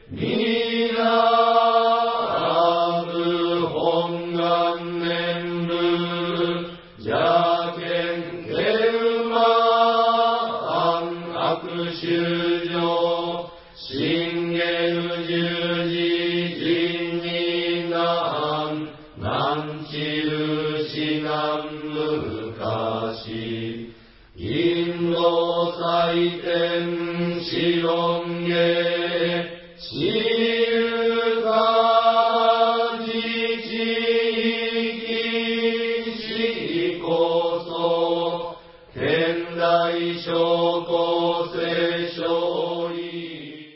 ミラーブ本願念仏邪見ケルマ安悪修上信玄十字人に難知るし難昔インド祭典四論下